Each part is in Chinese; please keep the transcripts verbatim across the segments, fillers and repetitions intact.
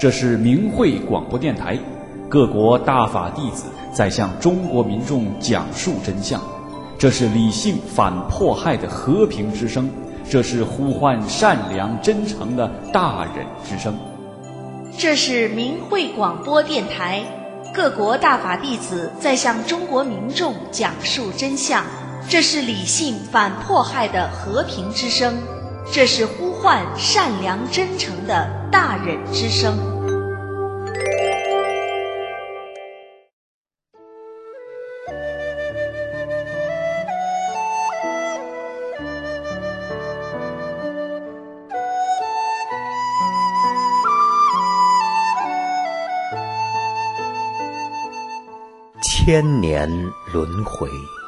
这是明慧广播电台，各国大法弟子在向中国民众讲述真相。这是理性反迫害的和平之声，这是呼唤善良真诚的大忍之声。 这是明慧广播电台，各国大法弟子在向中国民众讲述真相。这是理性反迫害的和平之声，这是呼唤善良真诚的大忍之声。 千年轮回，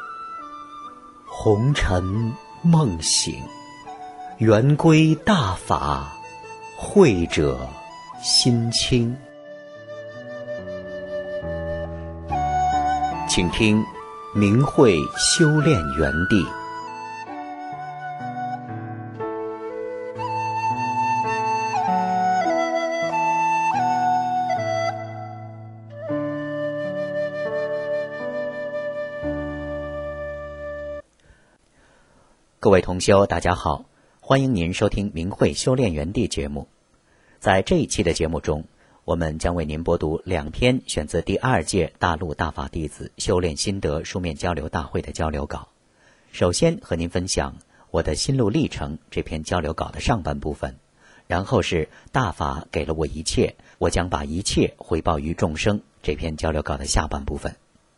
红尘梦醒，圆归大法，慧者心清。请听明慧修炼园地。各位同修，大家好，欢迎您收听明慧修炼园地节目。在这一期的节目中，我们将为您播读两篇选自第二届大陆大法弟子修炼心得书面交流大会的交流稿。首先和您分享我的心路历程这篇交流稿的上半部分，然后是大法给了我一切，我将把一切回报于众生这篇交流稿的下半部分。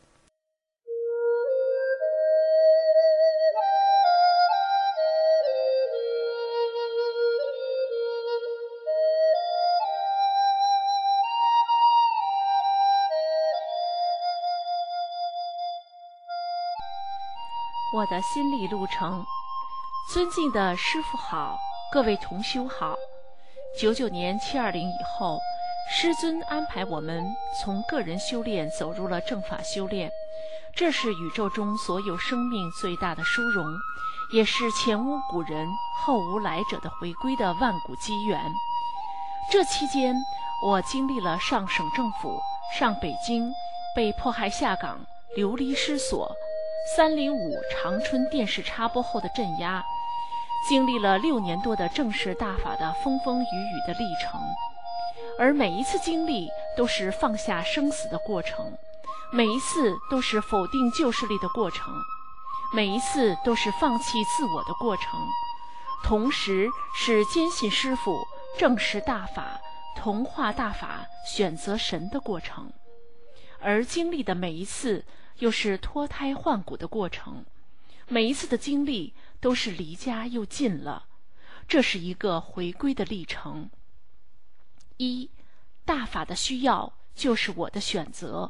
我的心理路程。尊敬的师父好，各位同修好。九九年七二零以后，师尊安排我们从个人修炼走入了正法修炼，这是宇宙中所有生命最大的殊荣，也是前无古人后无来者的回归的万古机缘。这期间，我经历了上省政府、上北京、被迫害下岗、流离失所、三零五长春电视插播后的镇压，经历了六年多的正式大法的风风雨雨的历程。而每一次经历都是放下生死的过程，每一次都是否定旧势力的过程，每一次都是放弃自我的过程，同时是坚信师父、正视大法、同化大法、选择神的过程。而经历的每一次又是脱胎换骨的过程，每一次的经历都是离家又近了，这是一个回归的历程。一，大法的需要就是我的选择。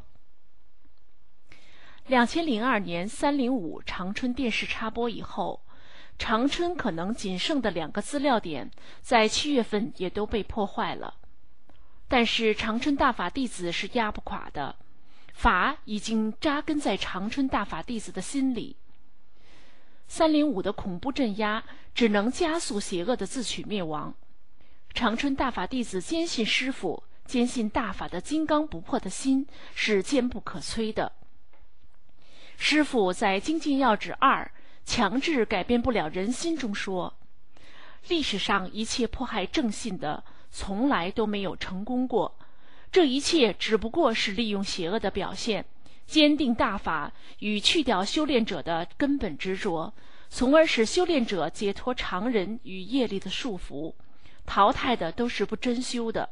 两千零二年三零五长春电视插播以后，长春可能仅剩的两个资料点在七月份也都被破坏了，但是长春大法弟子是压不垮的，法已经扎根在长春大法弟子的心里。三零五的恐怖镇压只能加速邪恶的自取灭亡。长春大法弟子坚信师父、坚信大法的金刚不破的心是坚不可摧的。师父在《精进要旨二：强制改变不了人心》中说，历史上一切迫害正信的从来都没有成功过，这一切只不过是利用邪恶的表现，坚定大法与去掉修炼者的根本执着，从而使修炼者解脱常人与业力的束缚，淘汰的都是不真修的。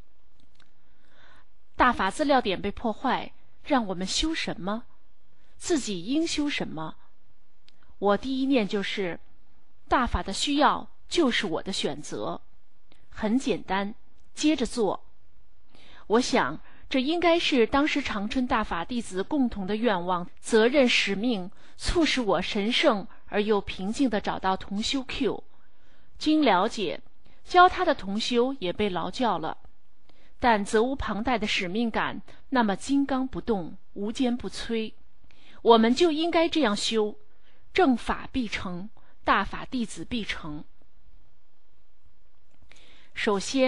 大法资料点被破坏，让我们修什么？自己应修什么？我第一念就是，大法的需要就是我的选择。很简单，接着做。我想这应该是当时长春大法弟子共同的愿望、责任、使命，促使我神圣而又平静地找到同修 Q。 经了解，教他的同修也被劳教了，但责无旁贷的使命感那么金刚不动，无坚不摧。我们就应该这样修，正法必成，大法弟子必成。首先，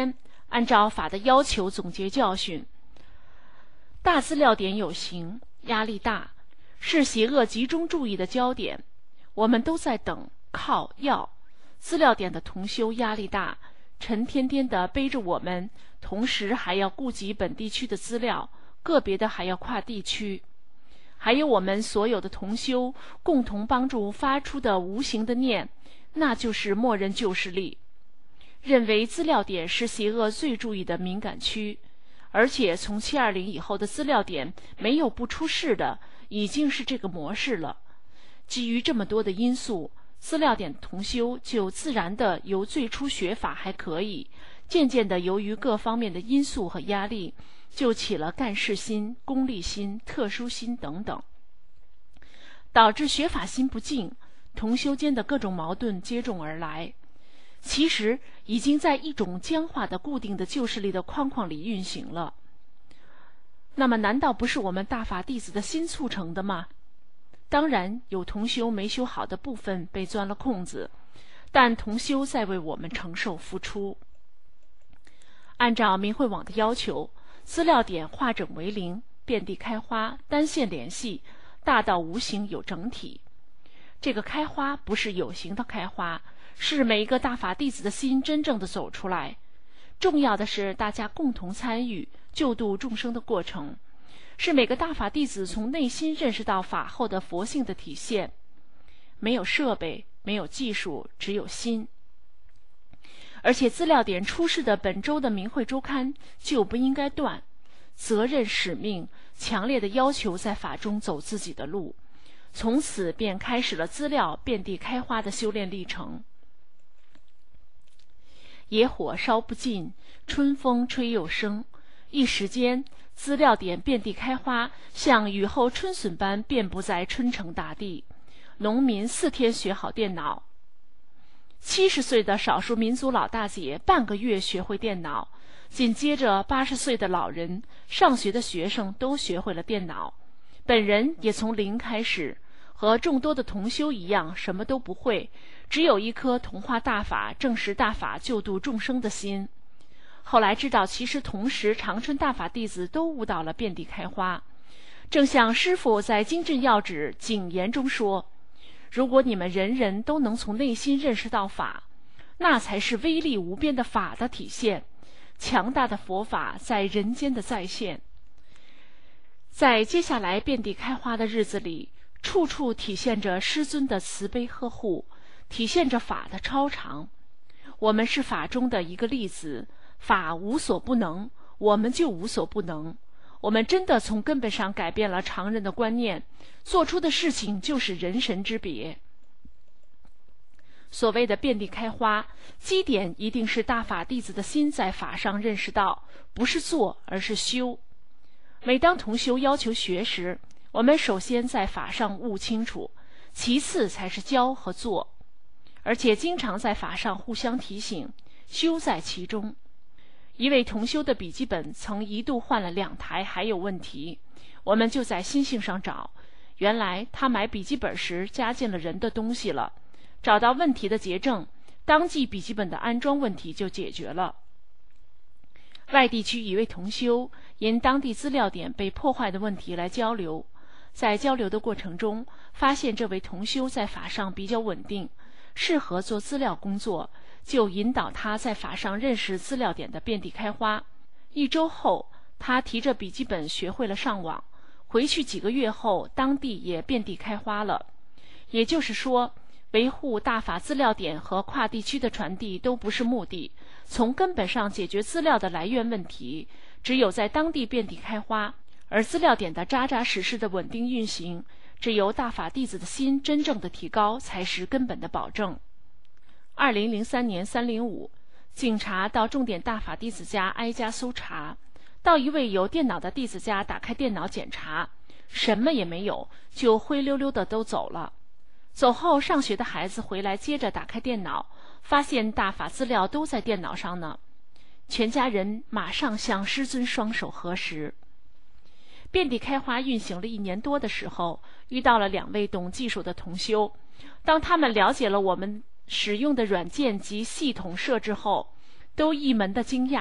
按照法的要求总结教训。大资料点有形，压力大，是邪恶集中注意的焦点。我们都在等、靠、要。资料点的同修压力大，沉甸甸地背着我们，同时还要顾及本地区的资料，个别的还要跨地区。还有我们所有的同修共同帮助发出的无形的念，那就是默认救世力。认为资料点是邪恶最注意的敏感区，而且从七二零以后的资料点没有不出事的，已经是这个模式了。基于这么多的因素，资料点同修就自然的由最初学法还可以，渐渐的由于各方面的因素和压力，就起了干事心、功利心、特殊心等等，导致学法心不静，同修间的各种矛盾接踵而来。其实已经在一种僵化的固定的救世力的框框里运行了。那么难道不是我们大法弟子的心促成的吗？当然有同修没修好的部分被钻了空子，但同修在为我们承受付出。按照明慧网的要求，资料点化整为零，遍地开花，单线联系，大到无形有整体。这个开花不是有形的开花，是每一个大法弟子的心真正的走出来。重要的是大家共同参与救度众生的过程，是每个大法弟子从内心认识到法后的佛性的体现。没有设备，没有技术，只有心。而且资料点出示的本周的明慧周刊就不应该断，责任使命强烈的要求在法中走自己的路，从此便开始了资料遍地开花的修炼历程。野火烧不尽，春风吹又生，一时间资料点遍地开花，像雨后春笋般遍布在春城大地。农民四天学好电脑，七十岁的少数民族老大姐半个月学会电脑，紧接着八十岁的老人、上学的学生都学会了电脑，本人也从零开始，和众多的同修一样什么都不会，只有一颗同化大法、证实大法、救度众生的心。后来知道，其实同时长春大法弟子都悟到了遍地开花。正像师父在经镇要旨谨言中说，如果你们人人都能从内心认识到法，那才是威力无边的法的体现，强大的佛法在人间的再现。在接下来遍地开花的日子里，处处体现着师尊的慈悲呵护，体现着法的超常。我们是法中的一个粒子，法无所不能，我们就无所不能。我们真的从根本上改变了常人的观念，做出的事情就是人神之别。所谓的遍地开花，基点一定是大法弟子的心在法上认识到，不是做，而是修。每当同修要求学时，我们首先在法上悟清楚，其次才是教和做，而且经常在法上互相提醒，修在其中。一位同修的笔记本曾一度换了两台，还有问题，我们就在心性上找，原来他买笔记本时加进了人的东西了，找到问题的结症，当即笔记本的安装问题就解决了。外地区一位同修因当地资料点被破坏的问题来交流，在交流的过程中，发现这位同修在法上比较稳定，适合做资料工作，就引导他在法上认识资料点的遍地开花。一周后，他提着笔记本学会了上网，回去几个月后，当地也遍地开花了。也就是说，维护大法资料点和跨地区的传递都不是目的，从根本上解决资料的来源问题，只有在当地遍地开花，而资料点的扎扎实实的稳定运行，只有大法弟子的心真正的提高，才是根本的保证。二零零三年三零五，警察到重点大法弟子家挨家搜查，到一位有电脑的弟子家打开电脑检查，什么也没有，就灰溜溜的都走了。走后上学的孩子回来接着打开电脑，发现大法资料都在电脑上呢。全家人马上向师尊双手合十。遍地开花运行了一年多的时候，遇到了两位懂技术的同修。当他们了解了我们使用的软件及系统设置后，都一门的惊讶，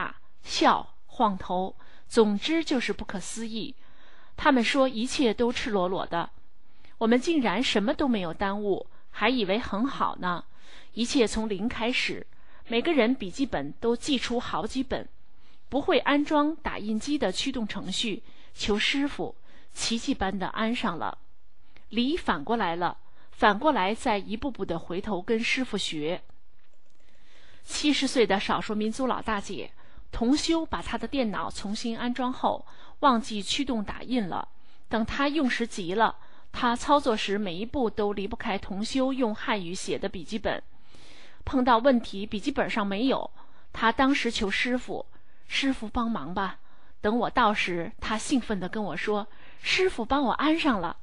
笑、晃头，总之就是不可思议。他们说一切都赤裸裸的，我们竟然什么都没有耽误，还以为很好呢。一切从零开始，每个人笔记本都寄出好几本，不会安装打印机的驱动程序，求师傅奇迹般的安上了。理反过来了，反过来再一步步的回头跟师傅学。七十岁的少数民族老大姐同修把她的电脑重新安装后，忘记驱动打印了。等她用时急了，她操作时每一步都离不开同修用汉语写的笔记本。碰到问题笔记本上没有，她当时求师傅，师傅帮忙吧。等我到时，她兴奋地跟我说，师傅帮我安上了。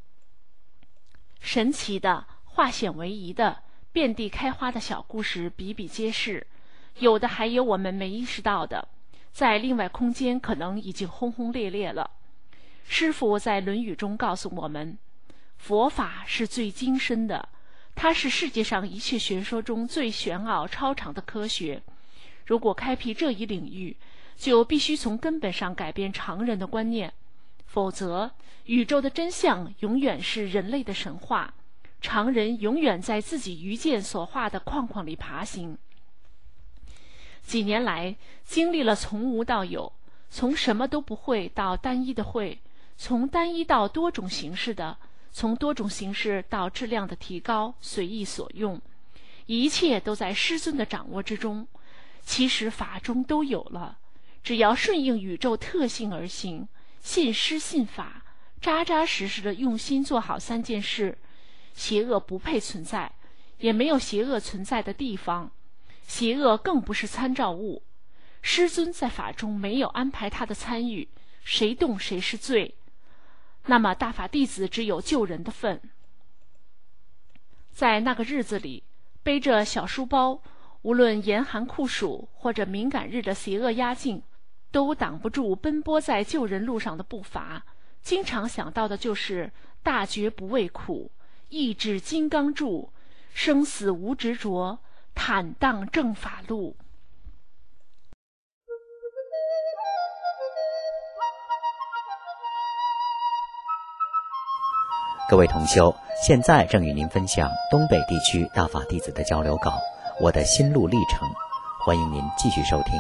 神奇的、化险为夷的、遍地开花的小故事比比皆是，有的还有我们没意识到的，在另外空间可能已经轰轰烈烈了。师父在《论语》中告诉我们，佛法是最精深的，它是世界上一切学说中最玄奥超长的科学。如果开辟这一领域，就必须从根本上改变常人的观念，否则宇宙的真相永远是人类的神话，常人永远在自己愚见所画的框框里爬行。几年来，经历了从无到有，从什么都不会到单一的会，从单一到多种形式的，从多种形式到质量的提高，随意所用，一切都在师尊的掌握之中。其实法中都有了，只要顺应宇宙特性而行，信师信法，扎扎实实的用心做好三件事，邪恶不配存在，也没有邪恶存在的地方，邪恶更不是参照物。师尊在法中没有安排他的参与，谁动谁是罪。那么大法弟子只有救人的份。在那个日子里，背着小书包，无论严寒酷暑或者敏感日的邪恶压境，都挡不住奔波在救人路上的步伐。经常想到的就是大觉不畏苦，意志金刚柱，生死无执着，坦荡正法路。 各位同修，现在正与您分享东北地区大法弟子的交流稿《我的心路历程》，欢迎您继续收听。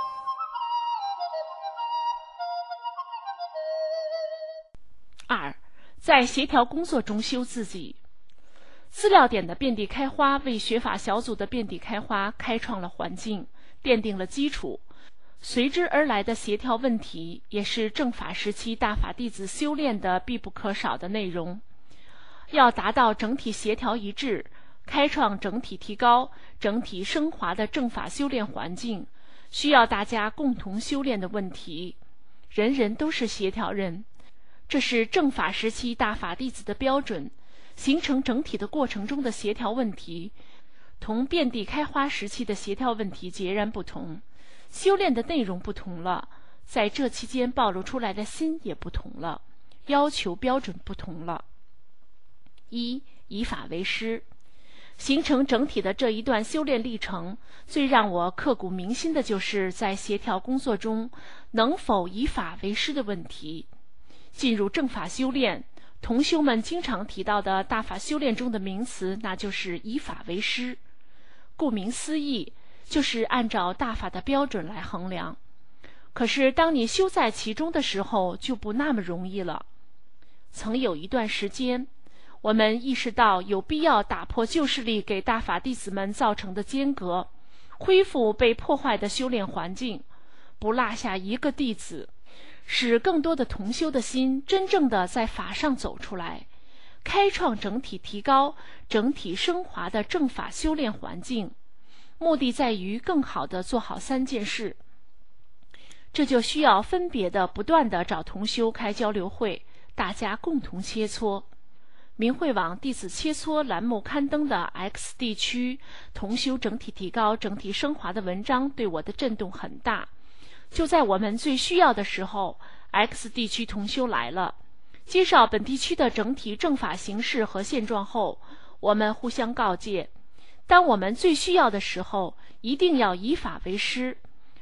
二，在协调工作中修自己。资料点的遍地开花为学法小组的遍地开花开创了环境，奠定了基础。随之而来的协调问题，也是正法时期大法弟子修炼的必不可少的内容。要达到整体协调一致，开创整体提高、整体升华的正法修炼环境，需要大家共同修炼的问题。人人都是协调人，这是正法时期大法弟子的标准。形成整体的过程中的协调问题，同遍地开花时期的协调问题截然不同。修炼的内容不同了，在这期间暴露出来的心也不同了，要求标准不同了。一，以法为师。形成整体的这一段修炼历程，最让我刻骨铭心的就是在协调工作中能否以法为师的问题。进入正法修炼，同修们经常提到的大法修炼中的名词，那就是以法为师。顾名思义，就是按照大法的标准来衡量。可是当你修在其中的时候，就不那么容易了。曾有一段时间，我们意识到有必要打破旧势力给大法弟子们造成的间隔，恢复被破坏的修炼环境，不落下一个弟子，使更多的同修的心真正的在法上走出来，开创整体提高、整体升华的正法修炼环境。目的在于更好地做好三件事。这就需要分别的不断地找同修开交流会，大家共同切磋。明慧网弟子切磋栏目刊登的 X 地区同修整体提高、整体升华的文章对我的震动很大。就在我们最需要的时候， X 地区同修来了，介绍本地区的整体正法形势和现状后，我们互相告诫，当我们最需要的时候，一定要以法为师。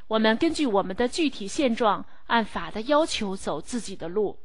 我们根据我们的具体现状，按法的要求走自己的路。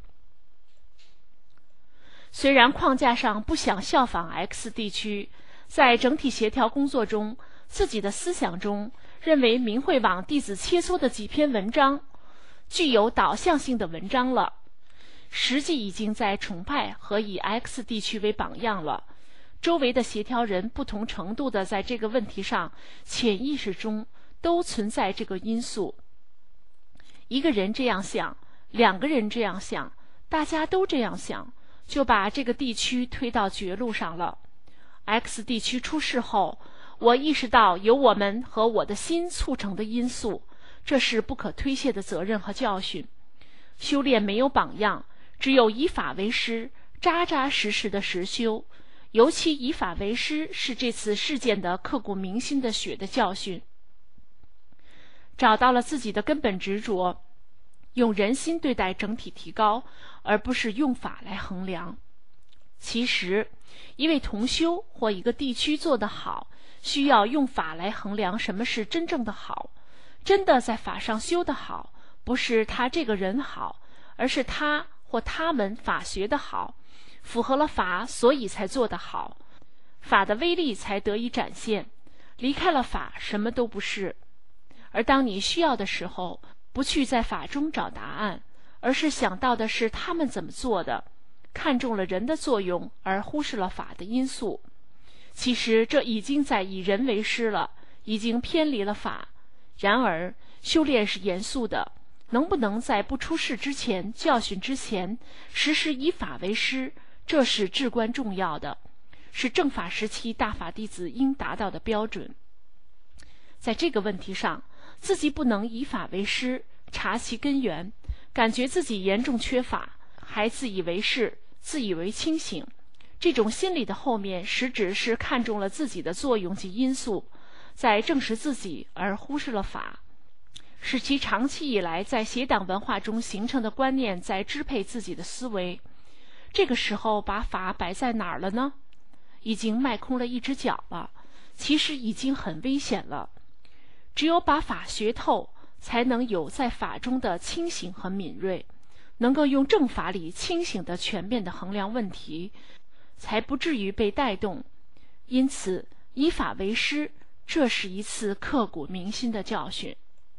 虽然框架上不想效仿 X 地区，在整体协调工作中，自己的思想中认为明慧网弟子切磋的几篇文章具有导向性的文章了，实际已经在崇拜和以 X 地区为榜样了。周围的协调人不同程度的在这个问题上潜意识中都存在这个因素。一个人这样想，两个人这样想，大家都这样想，就把这个地区推到绝路上了。X 地区出事后，我意识到由我们和我的心促成的因素，这是不可推卸的责任和教训。修炼没有榜样，只有以法为师，扎扎实实的实修。尤其以法为师是这次事件的刻骨铭心的血的教训。找到了自己的根本执着，用人心对待整体提高，而不是用法来衡量。其实，一位同修或一个地区做得好，需要用法来衡量什么是真正的好。真的在法上修得好，不是他这个人好，而是他或他们法学得好，符合了法，所以才做得好，法的威力才得以展现。离开了法，什么都不是。而当你需要的时候，不去在法中找答案，而是想到的是他们怎么做的，看中了人的作用，而忽视了法的因素。其实这已经在以人为师了，已经偏离了法。然而修炼是严肃的，能不能在不出事之前、教训之前时时以法为师，这是至关重要的，是正法时期大法弟子应达到的标准。在这个问题上，自己不能以法为师，查其根源，感觉自己严重缺法，还自以为是，自以为清醒。这种心理的后面，实质是看重了自己的作用及因素，在证实自己而忽视了法，使其长期以来在邪党文化中形成的观念在支配自己的思维。这个时候把法摆在哪儿了呢？已经迈空了一只脚了，其实已经很危险了。只有把法学透，才能有在法中的清醒和敏锐，能够用正法里清醒的全面的衡量问题，才不至于被带动。因此以法为师，这是一次刻骨铭心的教训。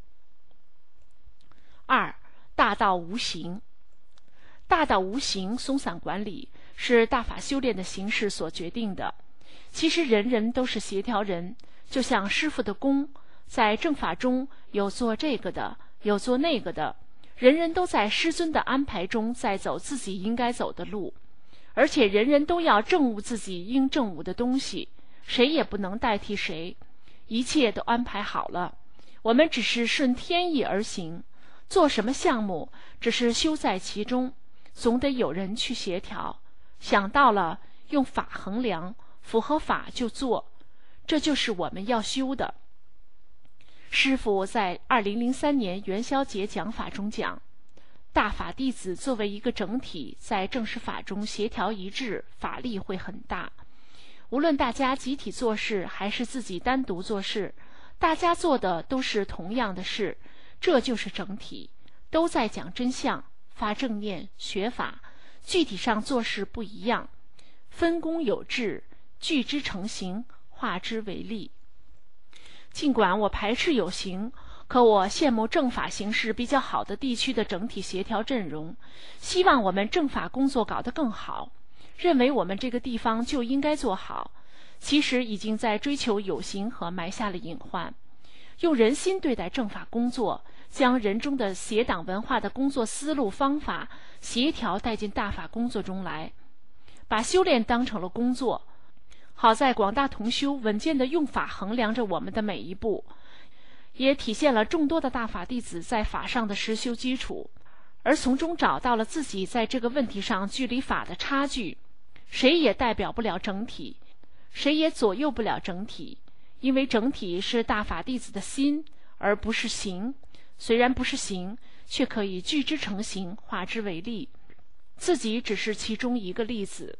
二，大道无形。大道无形松散管理是大法修炼的形式所决定的。其实人人都是协调人，就像师父的功，在正法中有做这个的，有做那个的，人人都在师尊的安排中在走自己应该走的路，而且人人都要证悟自己应证悟的东西，谁也不能代替谁，一切都安排好了，我们只是顺天意而行，做什么项目只是修在其中，总得有人去协调，想到了用法衡量，符合法就做，这就是我们要修的。师父在二零零三年元宵节讲法中讲，大法弟子作为一个整体，在正式法中协调一致，法力会很大。无论大家集体做事还是自己单独做事，大家做的都是同样的事，这就是整体，都在讲真相，发正念，学法，具体上做事不一样，分工有致，聚之成形，化之为力。尽管我排斥有形，可我羡慕正法形势比较好的地区的整体协调阵容，希望我们正法工作搞得更好，认为我们这个地方就应该做好，其实已经在追求有形和埋下了隐患。用人心对待正法工作，将人中的邪党文化的工作思路方法协调带进大法工作中来，把修炼当成了工作。好在广大同修稳健地用法衡量着我们的每一步，也体现了众多的大法弟子在法上的实修基础，而从中找到了自己在这个问题上距离法的差距。谁也代表不了整体，谁也左右不了整体，因为整体是大法弟子的心，而不是形。虽然不是形，却可以聚之成形，化之为力。自己只是其中一个例子。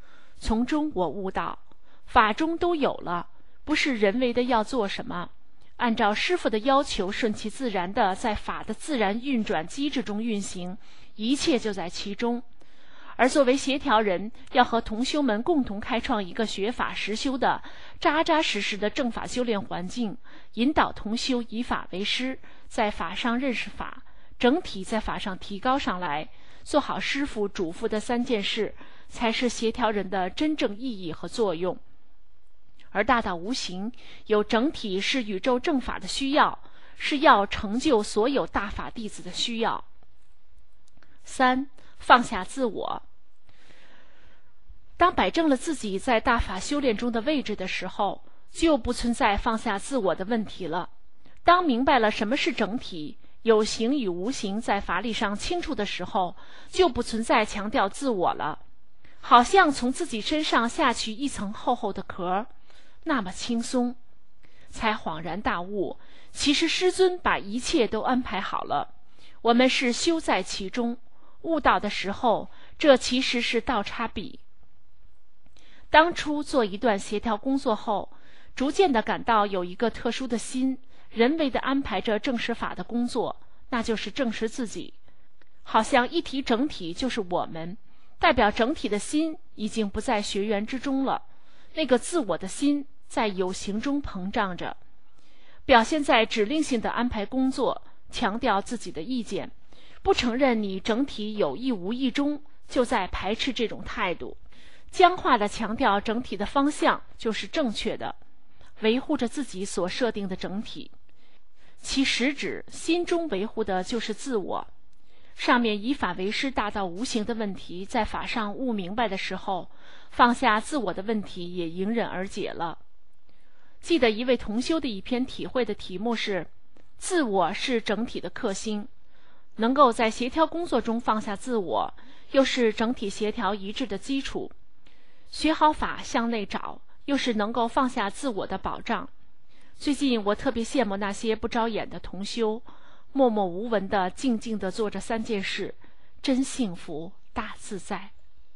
从中我悟到，法中都有了，不是人为的要做什么， 按照师傅的要求，顺其自然地在法的自然运转机制中运行，一切就在其中。而作为协调人，要和同修们共同开创一个学法实修的扎扎实实的正法修炼环境，引导同修以法为师，在法上认识法，整体在法上提高上来，做好师父嘱咐的三件事，才是协调人的真正意义和作用。而大道无形，有整体是宇宙正法的需要，是要成就所有大法弟子的需要。三、放下自我。当摆正了自己在大法修炼中的位置的时候，就不存在放下自我的问题了。当明白了什么是整体，有形与无形在法理上清楚的时候，就不存在强调自我了，好像从自己身上下去一层厚厚的壳，那么轻松，才恍然大悟，其实师尊把一切都安排好了，我们是修在其中，悟到的时候，这其实是倒插笔。当初做一段协调工作后，逐渐地感到有一个特殊的心，人为地安排着证实法的工作，那就是证实自己。好像一提整体就是我们，代表整体的心已经不在学员之中了，那个自我的心在有形中膨胀着，表现在指令性的安排工作，强调自己的意见，不承认你整体有意无意中就在排斥这种态度，僵化地强调整体的方向就是正确的，维护着自己所设定的整体，其实质心中维护的就是自我。上面以法为师大道无形的问题，在法上悟明白的时候，放下自我的问题也迎刃而解了。记得一位同修的一篇体会的题目是自我是整体的克星，能够在协调工作中放下自我，又是整体协调一致的基础。学好法向内找，又是能够放下自我的保障。最近我特别羡慕那些不着眼的同修，默默无闻地静静地做着三件事，真幸福大自在。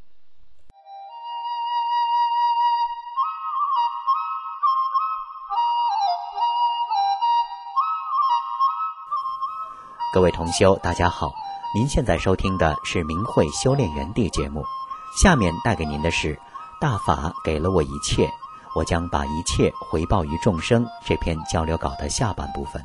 各位同修大家好，您现在收听的是明慧修炼园地节目，下面带给您的是大法给了我一切，我将把一切回报于众生这篇交流稿的下半部分。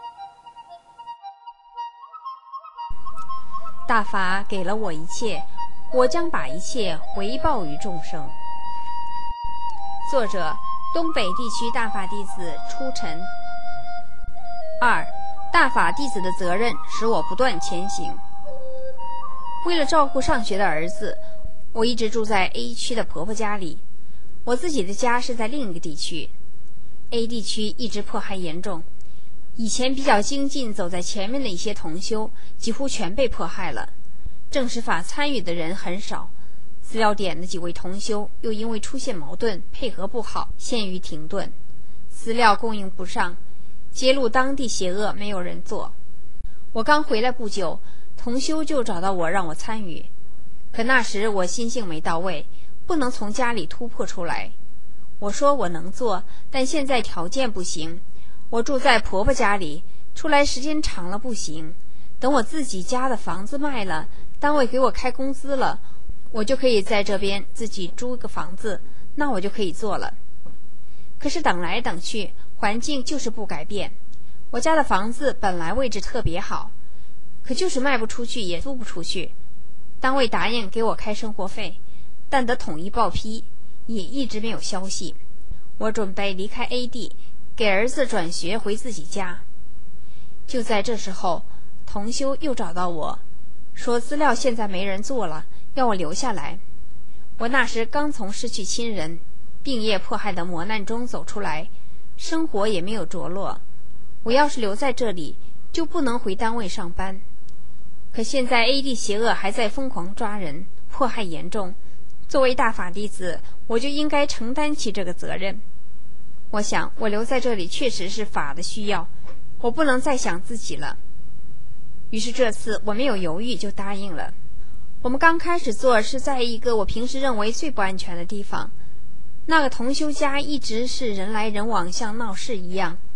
大法给了我一切，我将把一切回报于众生。作者：东北地区大法弟子初晨。二、大法弟子的责任使我不断前行。为了照顾上学的儿子，我一直住在 A 区的婆婆家里，我自己的家是在另一个地区。A 地区一直迫害严重，以前比较精进走在前面的一些同修几乎全被迫害了，证实法参与的人很少。资料点的几位同修又因为出现矛盾，配合不好，陷于停顿，资料供应不上，揭露当地邪恶没有人做。我刚回来不久，同修就找到我让我参与，可那时我心性没到位，不能从家里突破出来。我说我能做，但现在条件不行，我住在婆婆家里，出来时间长了不行，等我自己家的房子卖了，单位给我开工资了，我就可以在这边自己租个房子，那我就可以做了。可是等来等去，环境就是不改变。我家的房子本来位置特别好，可就是卖不出去也租不出去。单位答应给我开生活费，但得统一报批，也一直没有消息。我准备离开 A 地，给儿子转学回自己家。就在这时候，同修又找到我，说资料现在没人做了，要我留下来。我那时刚从失去亲人、病业迫害的磨难中走出来，生活也没有着落。我要是留在这里，就不能回单位上班。可现在 A 地邪恶还在疯狂抓人，迫害严重，作为大法弟子，我就应该承担起这个责任。我想我留在这里确实是法的需要，我不能再想自己了。于是这次我没有犹豫就答应了。我们刚开始做是在一个我平时认为最不安全的地方，那个同修家一直是人来人往，像闹市一样，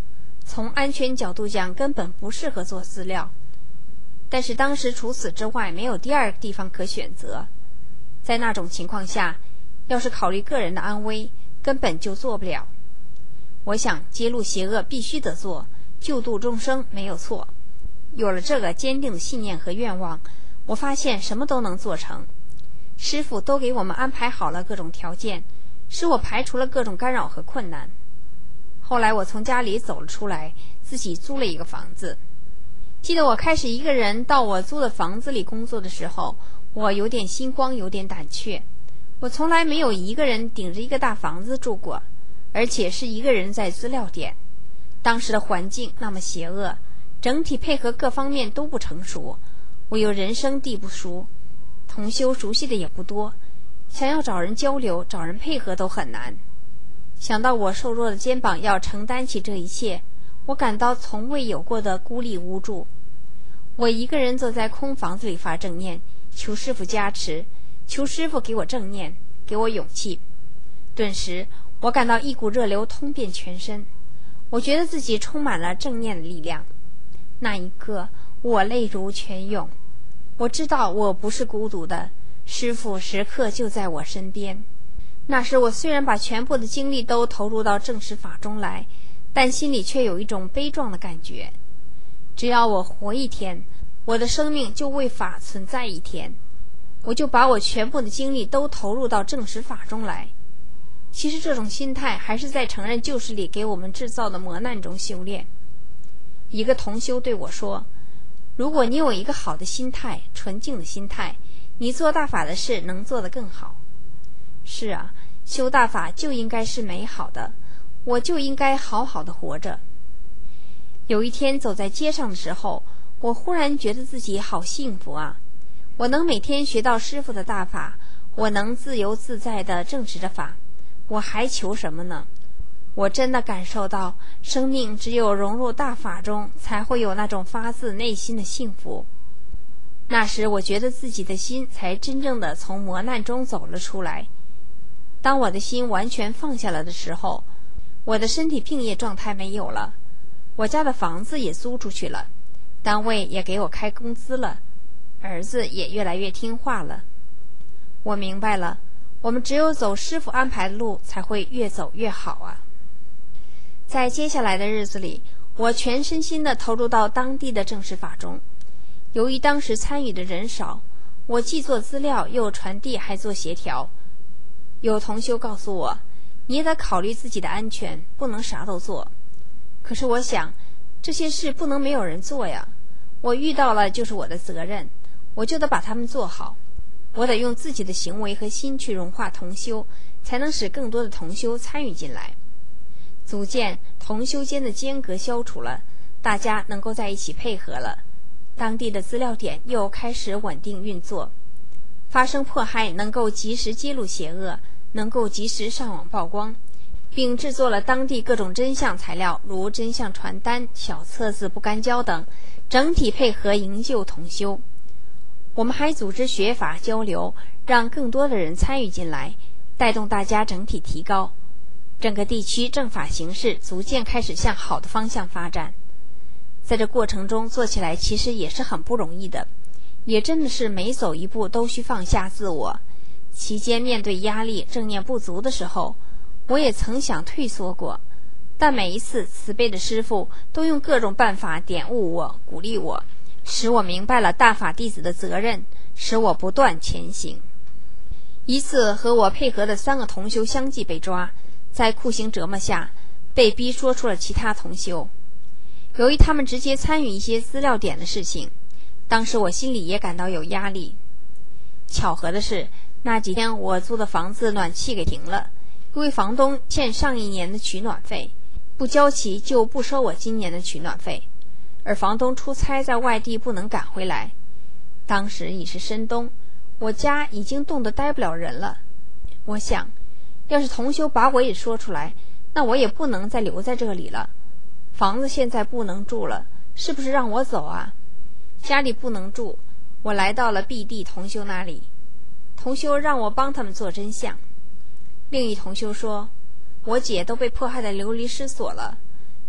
从安全角度讲根本不适合做资料。但是当时除此之外没有第二个地方可选择，在那种情况下，要是考虑个人的安危，根本就做不了。我想揭露邪恶必须得做，救度众生没有错。有了这个坚定的信念和愿望，我发现什么都能做成。师父都给我们安排好了各种条件，使我排除了各种干扰和困难。后来我从家里走了出来，自己租了一个房子。记得我开始一个人到我租的房子里工作的时候，我有点心慌，有点胆怯。我从来没有一个人顶着一个大房子住过，而且是一个人在资料点。当时的环境那么邪恶，整体配合各方面都不成熟，我又人生地不熟，同修熟悉的也不多，想要找人交流找人配合都很难。想到我瘦弱的肩膀要承担起这一切，我感到从未有过的孤立无助。我一个人坐在空房子里发正念，求师父加持，求师父给我正念，给我勇气。顿时我感到一股热流通遍全身，我觉得自己充满了正念的力量。那一刻我泪如泉涌，我知道我不是孤独的，师父时刻就在我身边。那时我虽然把全部的精力都投入到正实法中来，但心里却有一种悲壮的感觉。只要我活一天，我的生命就为法存在一天，我就把我全部的精力都投入到正实法中来。其实这种心态还是在承认旧时里给我们制造的磨难中修炼。一个同修对我说，如果你有一个好的心态，纯净的心态，你做大法的事能做得更好。是啊，修大法就应该是美好的，我就应该好好的活着。有一天走在街上的时候，我忽然觉得自己好幸福啊！我能每天学到师父的大法，我能自由自在地正直着法，我还求什么呢？我真的感受到生命只有融入大法中，才会有那种发自内心的幸福。那时我觉得自己的心才真正的从磨难中走了出来。当我的心完全放下了的时候，我的身体病业状态没有了，我家的房子也租出去了，单位也给我开工资了，儿子也越来越听话了。我明白了，我们只有走师父安排的路，才会越走越好啊。在接下来的日子里，我全身心地投入到当地的正式法中。由于当时参与的人少，我既做资料又传递还做协调。有同修告诉我，你也得考虑自己的安全，不能啥都做。可是我想，这些事不能没有人做呀，我遇到了就是我的责任，我就得把它们做好。我得用自己的行为和心去融化同修，才能使更多的同修参与进来。逐渐同修间的间隔消除了，大家能够在一起配合了，当地的资料点又开始稳定运作，发生迫害能够及时揭露邪恶，能够及时上网曝光，并制作了当地各种真相材料，如真相传单、小册子、不干胶等，整体配合营救同修。我们还组织学法交流，让更多的人参与进来，带动大家整体提高。整个地区正法形势逐渐开始向好的方向发展。在这过程中做起来其实也是很不容易的，也真的是每走一步都需放下自我。期间面对压力、正念不足的时候，我也曾想退缩过，但每一次慈悲的师父都用各种办法点悟我、鼓励我，使我明白了大法弟子的责任，使我不断前行。一次和我配合的三个同修相继被抓，在酷刑折磨下被逼说出了其他同修。由于他们直接参与一些资料点的事情，当时我心里也感到有压力。巧合的是，那几天我租的房子暖气给停了，因为房东欠上一年的取暖费，不交齐就不收我今年的取暖费，而房东出差在外地不能赶回来。当时已是深冬，我家已经冻得待不了人了。我想，要是同修把我也说出来，那我也不能再留在这里了。房子现在不能住了，是不是让我走啊？家里不能住，我来到了 B 地同修那里，同修让我帮他们做真相。另一同修说，我姐都被迫害得流离失所了，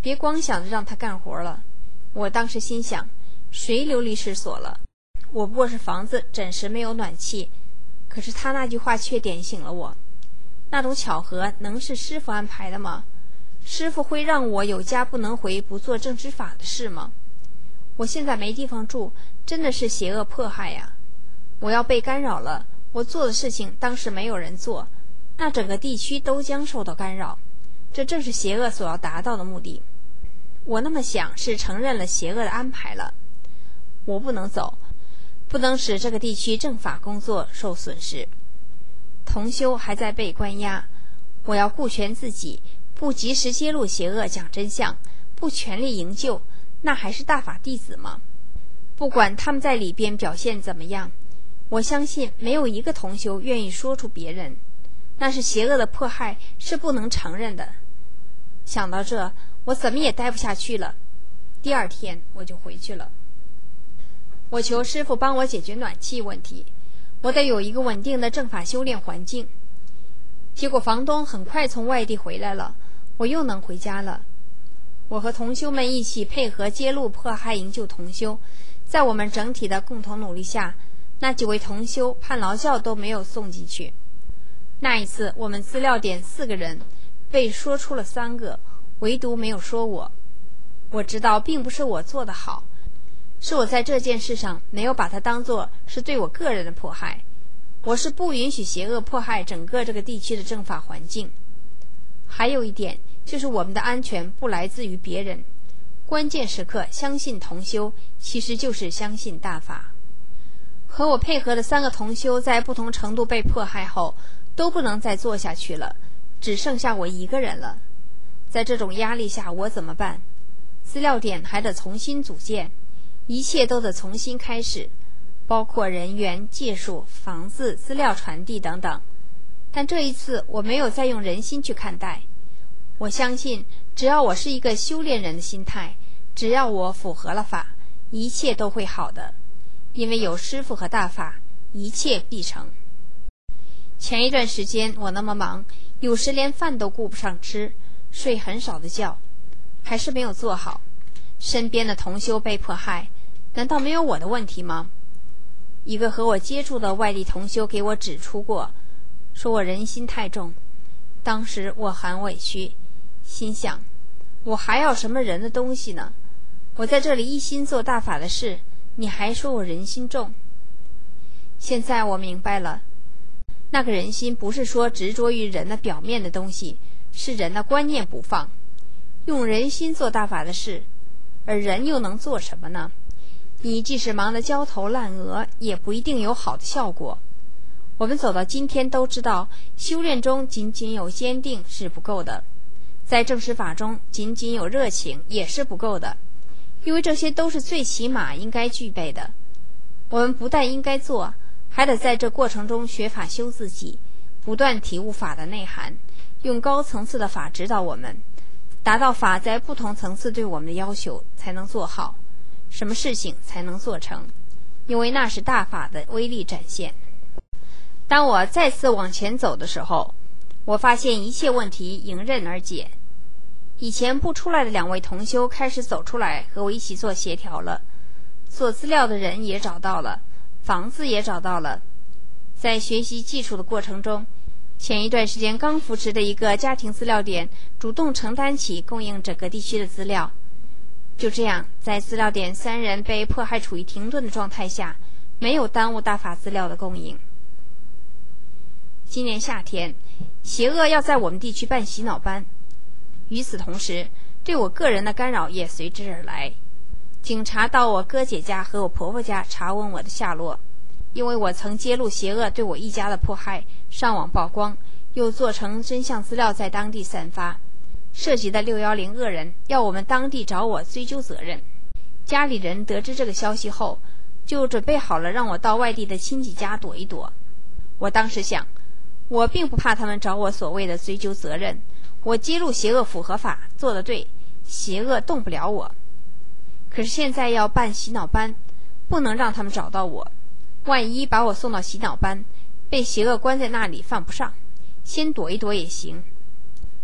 别光想着让他干活了。我当时心想，谁流离失所了？我不过是房子暂时没有暖气，可是他那句话却点醒了我。那种巧合能是师父安排的吗？师父会让我有家不能回，不做正知法的事吗？我现在没地方住，真的是邪恶迫害呀！我要被干扰了，我做的事情当时没有人做，那整个地区都将受到干扰，这正是邪恶所要达到的目的。我那么想，是承认了邪恶的安排了。我不能走，不能使这个地区正法工作受损失。同修还在被关押，我要顾全自己，不及时揭露邪恶讲真相，不全力营救，那还是大法弟子吗？不管他们在里边表现怎么样，我相信没有一个同修愿意说出别人，那是邪恶的迫害，是不能承认的。想到这，我怎么也待不下去了。第二天我就回去了。我求师父帮我解决暖气问题，我得有一个稳定的正法修炼环境。结果房东很快从外地回来了，我又能回家了。我和同修们一起配合揭露迫害营救同修，在我们整体的共同努力下，那几位同修判劳教都没有送进去。那一次我们资料点四个人被说出了三个，唯独没有说我。我知道并不是我做得好，是我在这件事上没有把它当作是对我个人的迫害。我是不允许邪恶迫害整个这个地区的正法环境。还有一点，就是我们的安全不来自于别人，关键时刻相信同修，其实就是相信大法。和我配合的三个同修在不同程度被迫害后，都不能再做下去了，只剩下我一个人了。在这种压力下，我怎么办？资料点还得重新组建，一切都得重新开始，包括人员、技术、房子、资料传递等等。但这一次我没有再用人心去看待，我相信只要我是一个修炼人的心态，只要我符合了法，一切都会好的。因为有师父和大法，一切必成。前一段时间我那么忙，有时连饭都顾不上吃，睡很少的觉，还是没有做好。身边的同修被迫害，难道没有我的问题吗？一个和我接触的外地同修给我指出过，说我人心太重。当时我很委屈，心想我还要什么人的东西呢？我在这里一心做大法的事，你还说我人心重。现在我明白了，那个人心不是说执着于人的表面的东西，是人的观念不放，用人心做大法的事，而人又能做什么呢？你即使忙得焦头烂额，也不一定有好的效果。我们走到今天都知道，修炼中仅仅有坚定是不够的，在正实法中仅仅有热情也是不够的，因为这些都是最起码应该具备的。我们不但应该做，还得在这过程中学法修自己，不断体悟法的内涵，用高层次的法指导我们，达到法在不同层次对我们的要求，才能做好，什么事情才能做成，因为那是大法的威力展现。当我再次往前走的时候，我发现一切问题迎刃而解。以前不出来的两位同修开始走出来，和我一起做协调了，做资料的人也找到了，房子也找到了。在学习技术的过程中，前一段时间刚扶持的一个家庭资料点主动承担起供应整个地区的资料。就这样，在资料点三人被迫害处于停顿的状态下，没有耽误大法资料的供应。今年夏天，邪恶要在我们地区办洗脑班，与此同时，对我个人的干扰也随之而来。警察到我哥姐家和我婆婆家查问我的下落，因为我曾揭露邪恶对我一家的迫害，上网曝光，又做成真相资料在当地散发，涉及的六一零恶人要我们当地找我追究责任。家里人得知这个消息后，就准备好了让我到外地的亲戚家躲一躲。我当时想，我并不怕他们找我所谓的追究责任，我揭露邪恶符合法，做得对，邪恶动不了我。可是现在要办洗脑班，不能让他们找到我，万一把我送到洗脑班，被邪恶关在那里犯不上，先躲一躲也行。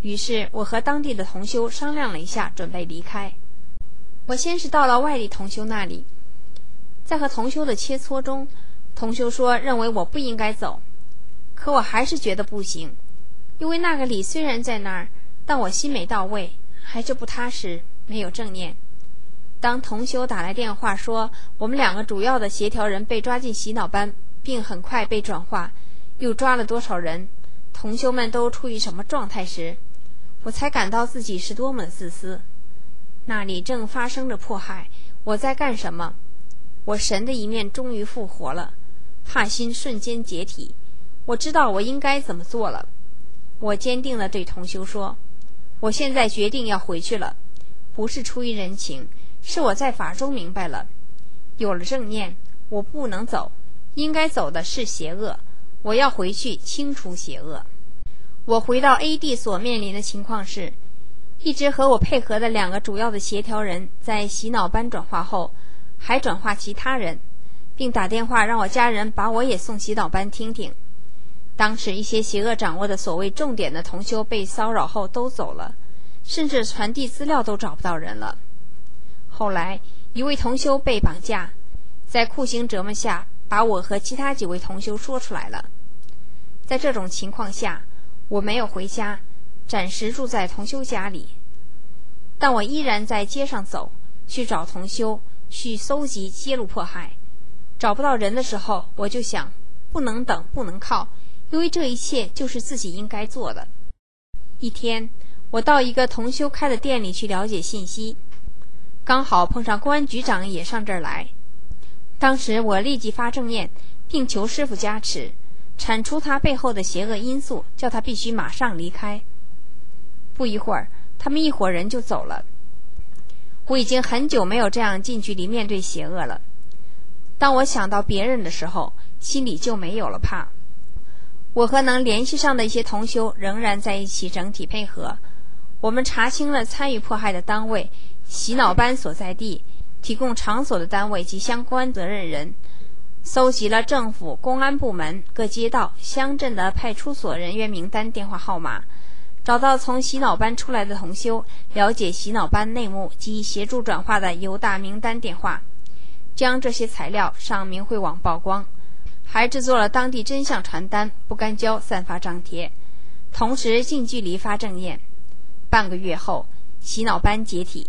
于是我和当地的同修商量了一下，准备离开。我先是到了外地同修那里，在和同修的切磋中，同修说认为我不应该走，可我还是觉得不行，因为那个理虽然在那儿，但我心没到位，还是不踏实，没有正念。当同修打来电话说我们两个主要的协调人被抓进洗脑班，并很快被转化，又抓了多少人，同修们都处于什么状态时，我才感到自己是多么的自私。那里正发生着迫害，我在干什么？我神的一面终于复活了，怕心瞬间解体，我知道我应该怎么做了。我坚定地对同修说，我现在决定要回去了，不是出于人情，是我在法中明白了，有了正念，我不能走，应该走的是邪恶，我要回去清除邪恶。我回到 A D 所面临的情况是，一直和我配合的两个主要的协调人在洗脑班转化后，还转化其他人，并打电话让我家人把我也送洗脑班听听。当时一些邪恶掌握的所谓重点的同修被骚扰后都走了，甚至传递资料都找不到人了。后来一位同修被绑架，在酷刑折磨下把我和其他几位同修说出来了。在这种情况下，我没有回家，暂时住在同修家里，但我依然在街上走，去找同修，去搜集揭露迫害。找不到人的时候，我就想，不能等，不能靠，因为这一切就是自己应该做的。一天，我到一个同修开的店里去了解信息，刚好碰上公安局长也上这儿来。当时我立即发正念，并求师父加持，铲除他背后的邪恶因素，叫他必须马上离开。不一会儿，他们一伙人就走了。我已经很久没有这样近距离面对邪恶了。当我想到别人的时候，心里就没有了怕。我和能联系上的一些同修仍然在一起整体配合。我们查清了参与迫害的单位、洗脑班所在地、提供场所的单位及相关责任人，搜集了政府、公安部门、各街道、乡镇的派出所人员名单、电话号码，找到从洗脑班出来的同修，了解洗脑班内幕及协助转化的犹大名单电话，将这些材料上明慧网曝光，还制作了当地真相传单、不干胶散发张贴，同时近距离发正念。半个月后，洗脑班解体。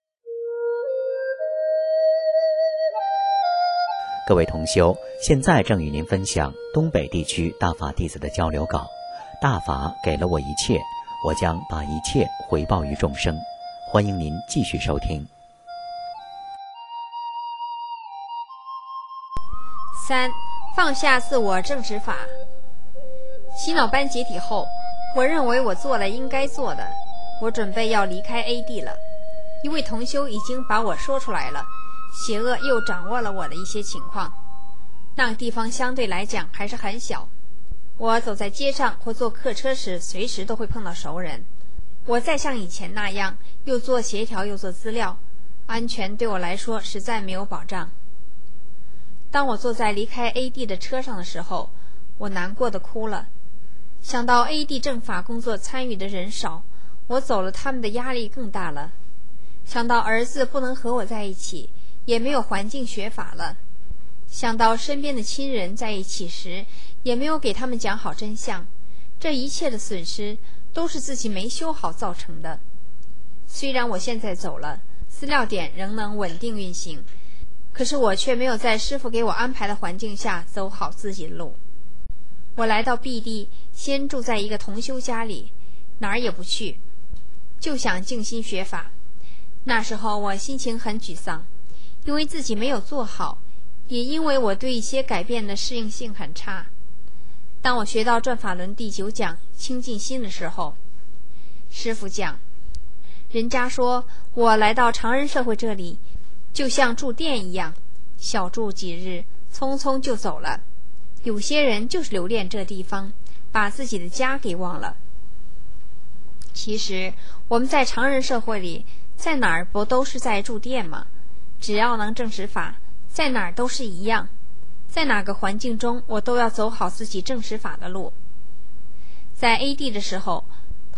各位同修，现在正与您分享东北地区大法弟子的交流稿。大法给了我一切，我将把一切回报于众生。欢迎您继续收听。 三、放下自我正直法。洗脑班解体后，我认为我做了应该做的，我准备要离开 A D 了。一位同修已经把我说出来了，邪恶又掌握了我的一些情况。那个地方相对来讲还是很小，我走在街上或坐客车时，随时都会碰到熟人。我再像以前那样，又做协调又做资料，安全对我来说实在没有保障。当我坐在离开 A D 的车上的时候，我难过的哭了。想到 A D 正法工作参与的人少，我走了，他们的压力更大了。想到儿子不能和我在一起，也没有环境学法了。想到身边的亲人在一起时，也没有给他们讲好真相，这一切的损失都是自己没修好造成的。虽然我现在走了，资料点仍能稳定运行，可是我却没有在师父给我安排的环境下走好自己的路。我来到 B 地，先住在一个同修家里，哪儿也不去，就想静心学法。那时候我心情很沮丧，因为自己没有做好，也因为我对一些改变的适应性很差。当我学到转法轮第九讲清净心的时候，师父讲，人家说我来到常人社会这里就像住店一样，小住几日，匆匆就走了。有些人就是留恋这地方，把自己的家给忘了。其实我们在常人社会里，在哪儿不都是在住店吗？只要能证实法，在哪儿都是一样。在哪个环境中，我都要走好自己证实法的路。在 A D 的时候，同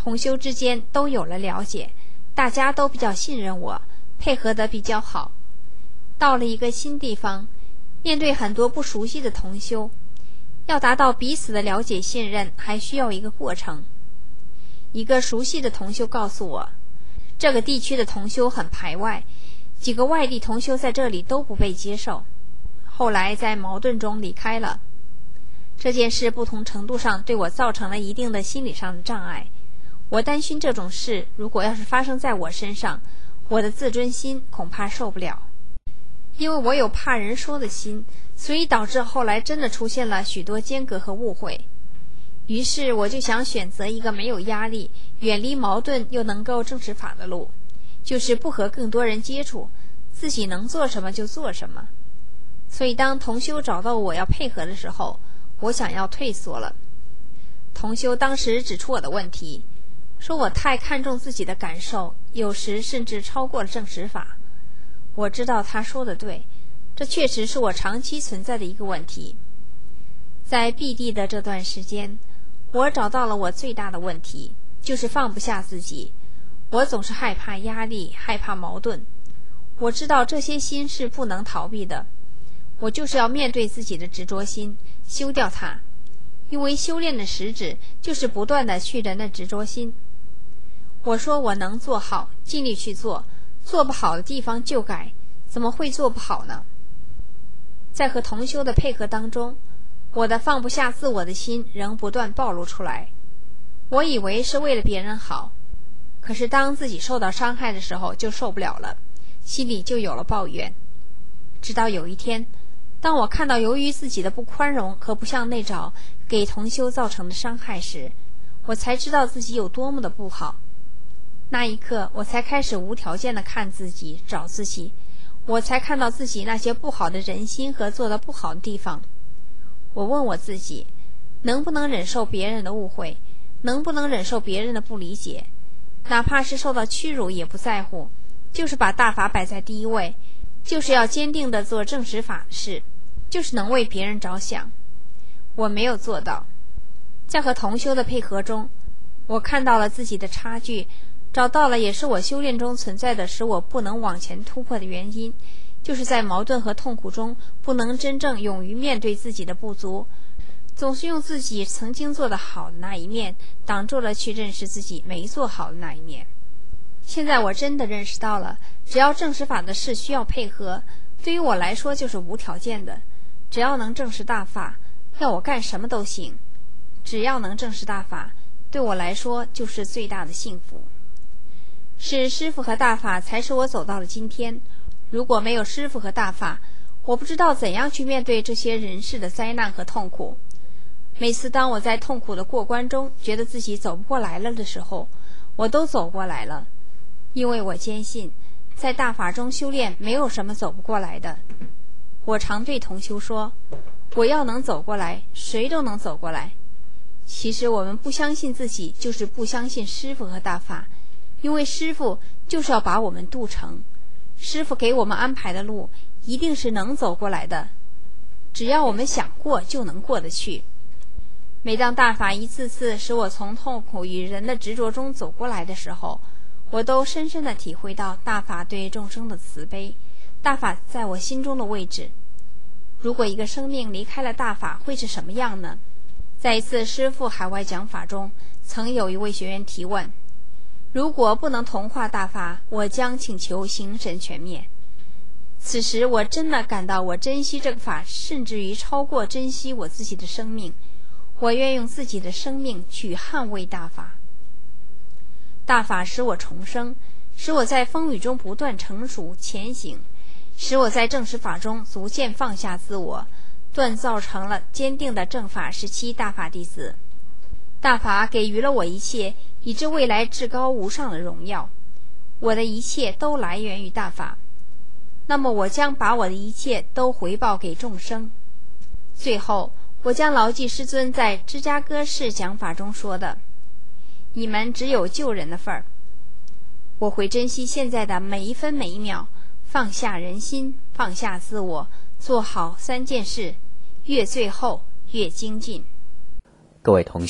同修之间都有了了解，大家都比较信任我，配合得比较好。到了一个新地方，面对很多不熟悉的同修，要达到彼此的了解信任，还需要一个过程。一个熟悉的同修告诉我，这个地区的同修很排外，几个外地同修在这里都不被接受，后来在矛盾中离开了。这件事不同程度上对我造成了一定的心理上的障碍。我担心这种事如果要是发生在我身上，我的自尊心恐怕受不了。因为我有怕人说的心，所以导致后来真的出现了许多间隔和误会。于是我就想选择一个没有压力、远离矛盾又能够证实法的路，就是不和更多人接触，自己能做什么就做什么。所以当同修找到我要配合的时候，我想要退缩了。同修当时指出我的问题，说我太看重自己的感受，有时甚至超过了证实法。我知道他说的对，这确实是我长期存在的一个问题。在闭地的这段时间，我找到了我最大的问题，就是放不下自己。我总是害怕压力，害怕矛盾。我知道这些心是不能逃避的，我就是要面对自己的执着心，修掉它。因为修炼的实质就是不断地去人的执着心。我说我能做好，尽力去做，做不好的地方就改，怎么会做不好呢？在和同修的配合当中，我的放不下自我的心仍不断暴露出来。我以为是为了别人好，可是当自己受到伤害的时候就受不了了，心里就有了抱怨。直到有一天，当我看到由于自己的不宽容和不向内找给同修造成的伤害时，我才知道自己有多么的不好。那一刻，我才开始无条件地看自己，找自己，我才看到自己那些不好的人心和做得不好的地方。我问我自己，能不能忍受别人的误会，能不能忍受别人的不理解，哪怕是受到屈辱也不在乎，就是把大法摆在第一位，就是要坚定地做正实法的事，就是能为别人着想。我没有做到。在和同修的配合中，我看到了自己的差距，找到了也是我修炼中存在的使我不能往前突破的原因，就是在矛盾和痛苦中不能真正勇于面对自己的不足，总是用自己曾经做得好的那一面挡住了去认识自己没做好的那一面。现在我真的认识到了，只要证实法的事需要配合，对于我来说就是无条件的。只要能证实大法，要我干什么都行。只要能证实大法，对我来说就是最大的幸福。是师父和大法才使我走到了今天。如果没有师父和大法，我不知道怎样去面对这些人世的灾难和痛苦。每次当我在痛苦的过关中觉得自己走不过来了的时候，我都走过来了。因为我坚信，在大法中修炼没有什么走不过来的。我常对同修说，我要能走过来，谁都能走过来。其实我们不相信自己，就是不相信师父和大法，因为师父就是要把我们渡成，师父给我们安排的路一定是能走过来的，只要我们想过就能过得去。每当大法一次次使我从痛苦与人的执着中走过来的时候，我都深深地体会到大法对众生的慈悲，大法在我心中的位置。如果一个生命离开了大法，会是什么样呢？在一次师父海外讲法中，曾有一位学员提问，如果不能同化大法，我将请求形神全灭。此时我真的感到我珍惜这个法，甚至于超过珍惜我自己的生命。我愿用自己的生命去捍卫大法。大法使我重生，使我在风雨中不断成熟前行，使我在正实法中逐渐放下自我，锻造成了坚定的正法时期大法弟子。大法给予了我一切，以致未来至高无上的荣耀。我的一切都来源于大法，那么我将把我的一切都回报给众生。最后，我将牢记师尊在芝加哥市讲法中说的，你们只有救人的份儿。我会珍惜现在的每一分每一秒，放下人心，放下自我，做好三件事，越最后越精进。 各位同修，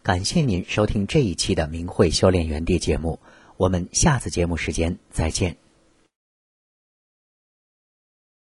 感谢您收听这一期的明慧修炼园地节目，我们下次节目时间再见。